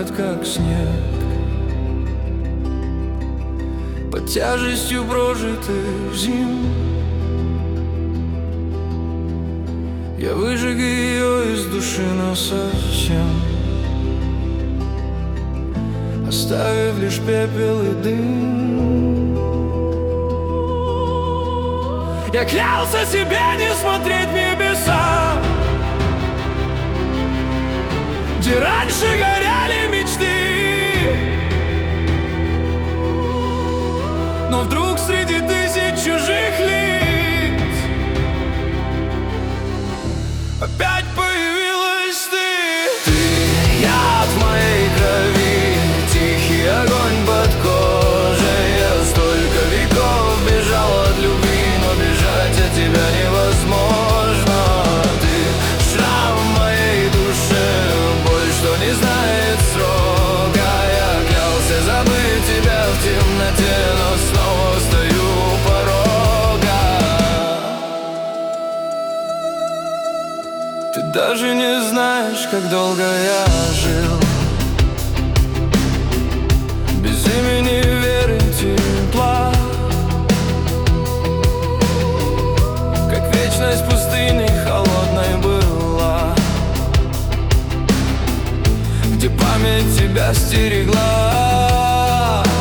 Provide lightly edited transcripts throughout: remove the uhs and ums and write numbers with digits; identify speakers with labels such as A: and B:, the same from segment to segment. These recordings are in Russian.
A: тает, как снег, под тяжестью прожитых зим. Я выжег ее из души насовсем, оставив лишь пепел и дым. Я клялся себе не смотреть в небеса, где раньше горели мечты, но вдруг среди тысяч чужих лиц опять появилась ты. Ты яд в моей крови, тихий огонь под кожей. Я столько веков бежал от любви, но бежать от тебя невозможно. Ты шрам в моей душе, боль, что не знает срока. Я клялся забыть тебя в темноте, но снова стою у порога. Ты даже не знаешь, как долго я жил без имени, веры, тепла, как вечность пустыни холодной была, где память тебя стерегла.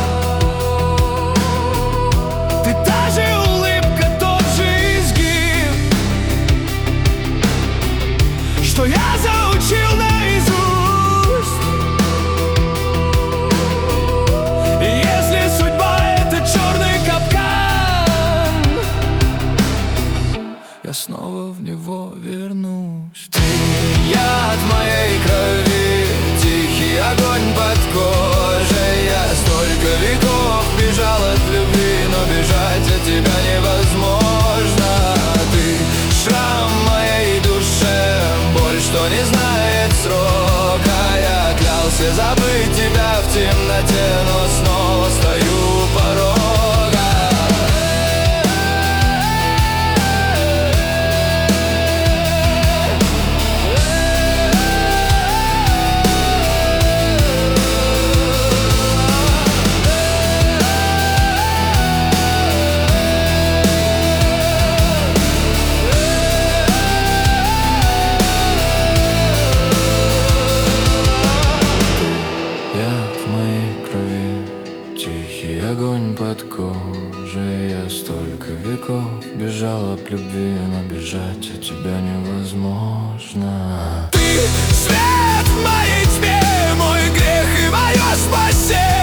A: Ты та же улыбка, тот же изгиб, что я заучил наизусть. И если судьба — это черный капкан, я снова в него вернусь. Ты яд в моей крови, тихий огонь под кожей. Я столько веков бежал от любви, но бежать от тебя невозможно. Ты шрам в моей душе, боль, что не знает срока. Я клялся забыть тебя в темноте, но снова стою у порога. Тихий огонь под кожей. Я столько веков бежал от любви, но бежать от тебя невозможно.
B: Ты свет в моей тьме, мой грех и мое спасение.